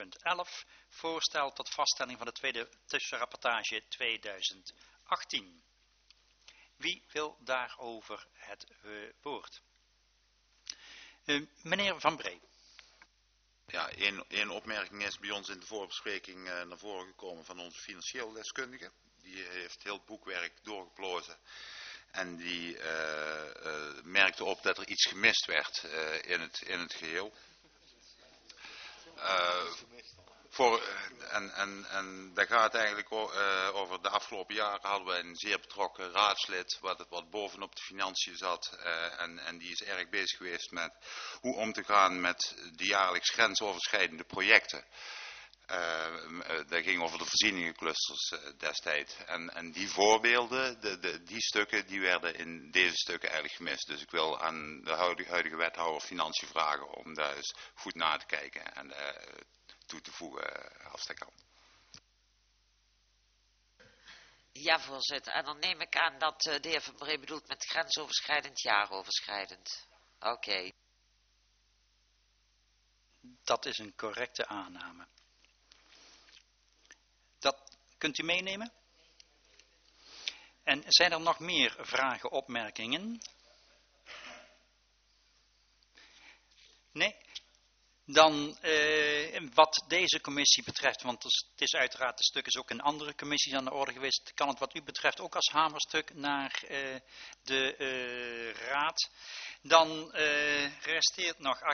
5.11 voorstel tot vaststelling van de tweede tussenrapportage 2018. Wie wil daarover het woord? Meneer Van Bree. Ja, één opmerking is bij ons in de voorbespreking naar voren gekomen van onze financieel deskundige. Die heeft heel het boekwerk doorgeplozen en die merkte op dat er iets gemist werd in het geheel. En dat gaat eigenlijk over de afgelopen jaren hadden we een zeer betrokken raadslid wat bovenop de financiën zat en die is erg bezig geweest met hoe om te gaan met de jaarlijks grensoverschrijdende projecten. Dat ging over de voorzieningenclusters destijds. En die voorbeelden, die stukken, die werden in deze stukken eigenlijk gemist. Dus ik wil aan de huidige wethouder Financiën vragen om daar eens goed naar te kijken en toe te voegen als dat kan. Ja, voorzitter. En dan neem ik aan dat de heer Van Bree bedoelt met grensoverschrijdend, jaaroverschrijdend. Oké. Dat is een correcte aanname. Dat kunt u meenemen? En zijn er nog meer vragen, opmerkingen? Nee? Dan wat deze commissie betreft, want het is uiteraard een stuk is ook in andere commissies aan de orde geweest, kan het wat u betreft ook als hamerstuk naar de raad. Dan resteert nog